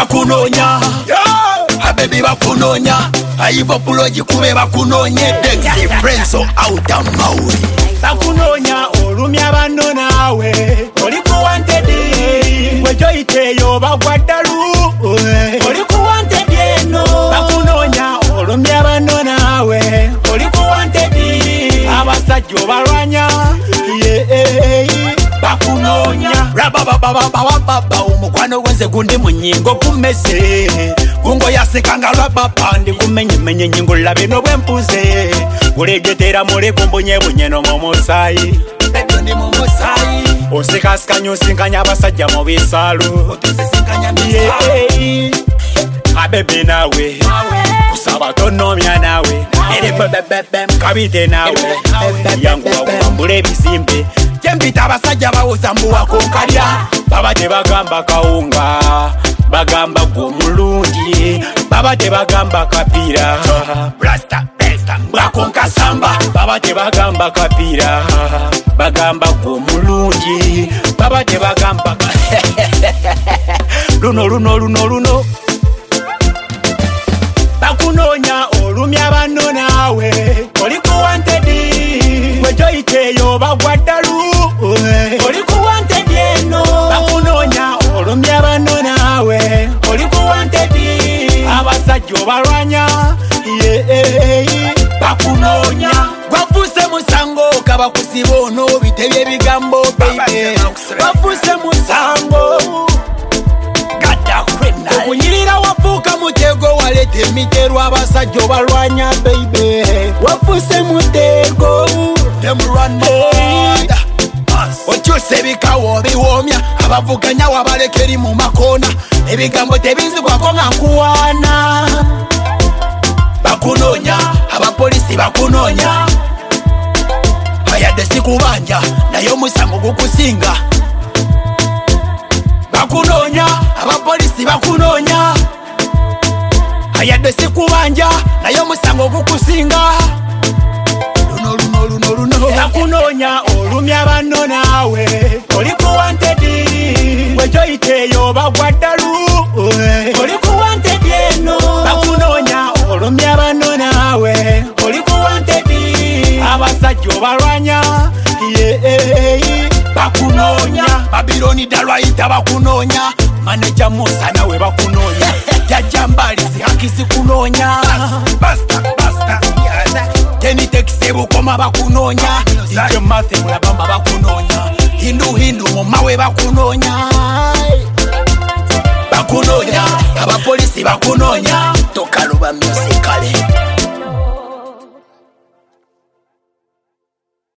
bakunonya Habibi bakunonya Aivo puloji kube bakunonye Dexy friends so out of Maui bakunonya olumya banno nawe oli ku wanted wejoyiteyo bagwaddalu oli ku wanted eno bakunonya olumya banno nawe oli ku wanted abasajja obalwanya bakunonya rabababababababa omukwano gwenze gundi mu nnyingo kumese gungo yasekanga lwababa ndi kumenyemenye nnyingo labe n'obwempuze gulegetera muleko mbonyebonye no mu musaayi osikasikanya osinkanya abasajja mu bisalo abebe nawe kusaba tonomya nawe kabite nawe yangu wawambula ebizimbe jembita abasajja bawoza mbuwako nkalya baba tebagamba kawunga bagamba gw'omulungi baba tebagamba kapira mbwako nkasamba baba tebagamba kapira bagamba gw'omulungi baba tebagamba luno bakunonya olumya banno nawe oli ku wanted wejoyiteyo bagwaddalu oli ku wanted eno bakunonya olumya banno nawe oli ku wanted abasajja obalwanya bakunonya gwafuse musango kabakusiba ono bitebye ebigambo baby gwafuse musango okunyirira wafuuka mutego waleta emiterwa abasajja obalwanya baby wafuse mutego okyusa ebikawo biwoomya abavuganya wabaleka eri mu makoona ebigambo tebinzigwako nga nkuwaana bakunonya abapolisi bakunonya ayadde sikubanja naye omusango gukusinga bakunonya abapolisi bakunonya ayadde sikubanja naye omusango gukusinga luno bakunonya olumya banno nawe oli ku wanted wejoyiteyo bagwaddalu oli ku wanted eno bakunonya olumya banno nawe oli ku wanted abasajja obalwanya bakunonya Babiloni dalwaita bakunonya Maneja Musa nawe bakunonya Jajambali zihakisi kunonya Basta Teni tekisebu koma bakunonya DJ Mathe mulabamba bakunonya Hindu mumawe bakunonya bakunonya abapolisi bakunonya Tokaluba musikale